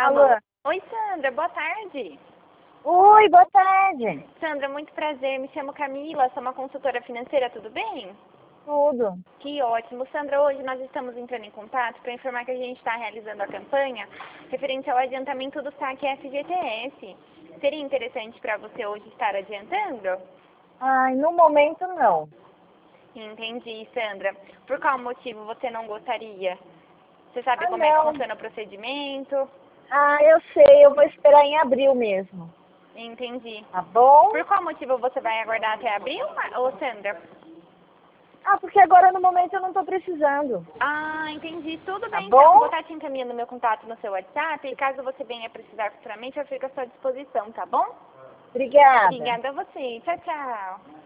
Alô? Oi, Sandra, boa tarde. Oi, boa tarde. Sandra, muito prazer. Me chamo Camila, sou uma consultora financeira, tudo bem? Tudo. Que ótimo. Sandra, hoje nós estamos entrando em contato para informar que a gente está realizando a campanha referente ao adiantamento do saque FGTS. Seria interessante para você hoje estar adiantando? Ai, no momento não. Entendi, Sandra. Por qual motivo você não gostaria? Você sabe como é que Não. funciona o procedimento? Eu sei, eu vou esperar em abril mesmo. Entendi. Tá bom? Por qual motivo você vai aguardar até abril, ô Sandra? Porque agora no momento eu não tô precisando. Entendi. Tudo Tá bem, então. bom? Vou estar te encaminhando meu contato no seu WhatsApp e caso você venha precisar futuramente, eu fico à sua disposição, tá bom? Obrigada. Obrigada a você. Tchau, tchau.